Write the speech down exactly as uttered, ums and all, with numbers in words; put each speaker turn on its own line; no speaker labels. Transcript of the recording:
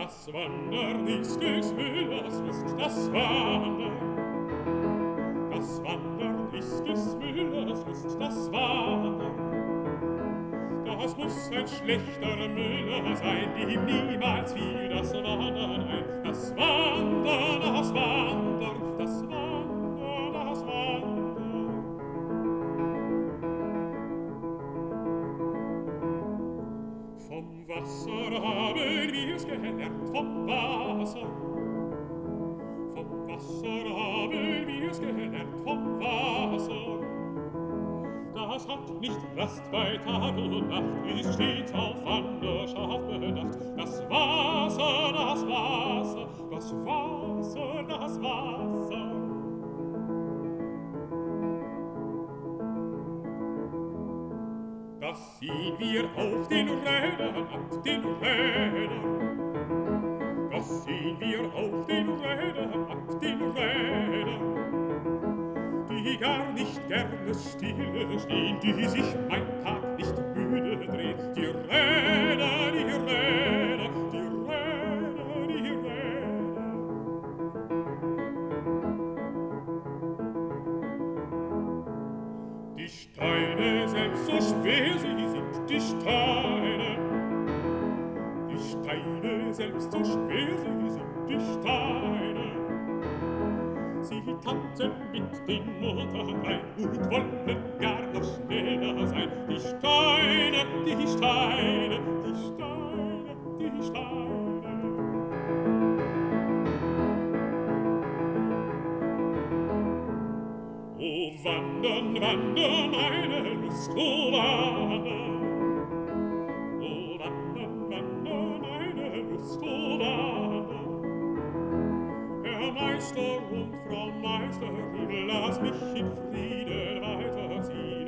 Das Wandern ist des Müllers Lust, das Wandern. Das Wandern ist des Müllers Lust, das Wandern. Das muss ein schlechter Müller sein, dem niemals fiel das Wandern ein. Das Wandern, das Wandern, das Wandern, das Wandern. Vom Wasser haben wir's gelernt, vom Wasser. Vom Wasser haben wir's gelernt, vom Wasser. Das hat nicht Rast bei Tag und Nacht, ist stets auf Wanderschaft bedacht. Das Wasser, das Wasser, das Wasser, das Wasser. Das sehen wir auf den Rädern, ab den Rädern. Das sehen wir auf den Rädern, ab den Rädern. Die gar nicht gerne stille stehen, die sich mein Tag nicht müde drehen. Die Räder, die Räder, die Räder, die Räder. Die Steine selbst, so schwer sie sind, die Steine. Die Steine selbst, so schwer sie sind, die Steine. Sie tanzen mit den Muttern rein und wollen gar noch schneller sein. Die Steine, die Steine, die Steine, die Steine. O wandern, wandern, meine Lust, o wandern. O wandern, wandern, meine Lust, o wandern. Herr Meister und Frau Meisterin, lass mich in Frieden weiterziehen.